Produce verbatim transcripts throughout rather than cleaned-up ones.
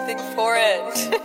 anything for it.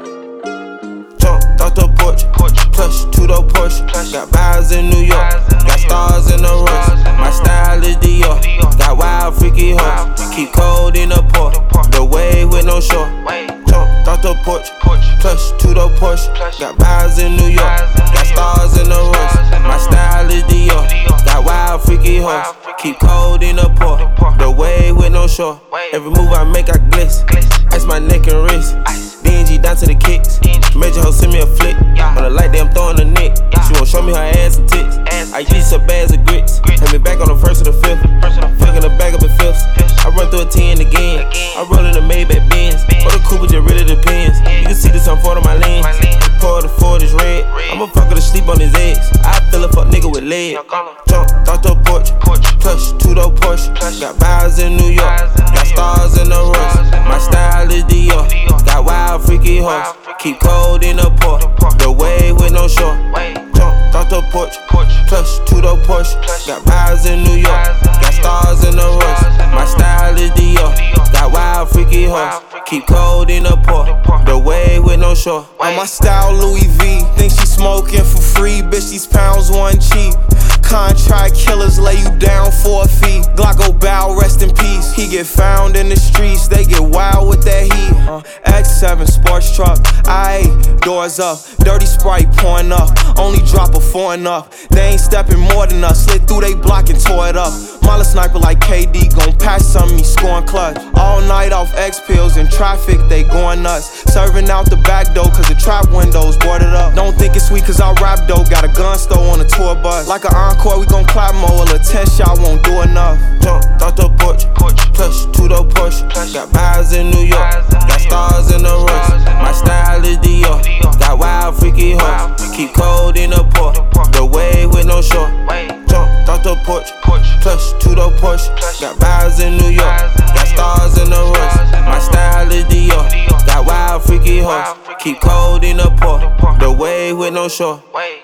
Jumped off the porch, plush to the Porsche. Got vibes in New York, got stars in the rush. My style is Dior, got wild freaky hoes. Keep cold in the port, the wave with no shore. Jumped off the porch, plush to the Porsche. Got vibes in New York, got stars in the rush. My style is Dior, got wild freaky hoes. Keep cold in the port, the wave with no shore. Every move I make I glitz, ice my neck and wrist. D N G down to the kicks. Major hoe send me a flick. On the light, they I'm throwing a nick. She won't show me her ass and tits. I use her bags of grits. Hit me back on the first or the fifth. Fucking the back up in fifths. I run through a ten again. I roll in the Maybach Benz. Or the Cooper just really depends. You can see this on Ford on my lens. Pour the Ford is red. I'ma fuck her to sleep on his eggs. I feel a fuck nigga with legs. Jump off the porch, plush to the Porsche. Got vibes in New York, got stars in the rush. My style is Dior, got wild freaky hoes. Keep cold in the port, the wave with no shore. Jump off the porch, plush to the Porsche. Got vibes in New York, got stars in the rush. My style is Dior, got wild freaky hoes. Keep cold in the port, the wave with no shore. On my style Louis V, think she smoking for free, bitch these pounds one cheap. Contract killers lay you down for a fee. Glocko bow, rest in peace. He get found in the streets, they get wild with that heat. Uh, X seven sports truck, I doors up, dirty Sprite pouring up. Only drop a four and up. They ain't stepping more than us. Slid through they block and tore it up. Mala sniper like K D, gon' pass some me scoring clutch. All night off X pills in traffic, they going nuts. Serving out the back door cause the trap windows boarded up. Don't think it's sweet cause I rap though. Got a gun store on a tour bus. Like an encore, we gon' clap more. A little ten shot won't do enough. Jumped off the porch, plush to the Porsche. Got vibes in New York, got stars in the rush. My style is Dior, got wild freaky hoes. Keep cold in the port, the wave with no shore. Jumped off the porch, plush to the Porsche. Got vibes in New York, got stars in the rush. My style is Dior, got wild freaky hoes. Keep cold in the port, the wave with no shore.